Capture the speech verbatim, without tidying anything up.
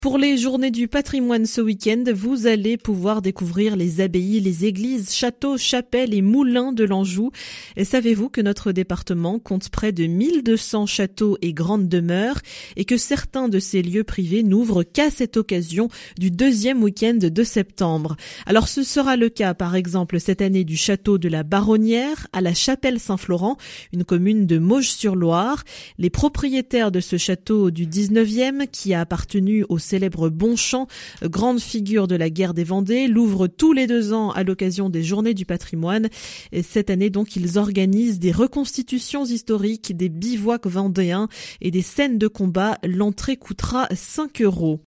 Pour les journées du patrimoine ce week-end, vous allez pouvoir découvrir les abbayes, les églises, châteaux, chapelles et moulins de l'Anjou. Et savez-vous que notre département compte près de mille deux cents châteaux et grandes demeures et que certains de ces lieux privés n'ouvrent qu'à cette occasion du deuxième week-end de septembre. Alors ce sera le cas par exemple cette année du château de la Baronnière à la chapelle Saint-Florent, une commune de Mauges-sur-Loire. Les propriétaires de ce château du dix-neuvième qui a appartenu au célèbre Bonchamp, grande figure de la guerre des Vendées, l'ouvre tous les deux ans à l'occasion des Journées du patrimoine. Et cette année donc, ils organisent des reconstitutions historiques, des bivouacs vendéens et des scènes de combat. L'entrée coûtera cinq euros.